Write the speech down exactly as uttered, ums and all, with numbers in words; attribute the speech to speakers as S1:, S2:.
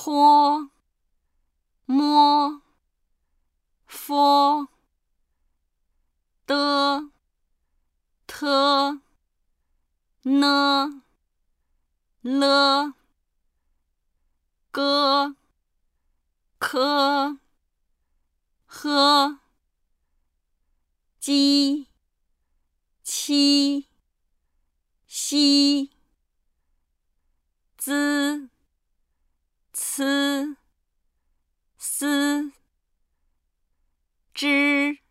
S1: 坡摸佛的特呢了个可和鸡七西滋此思之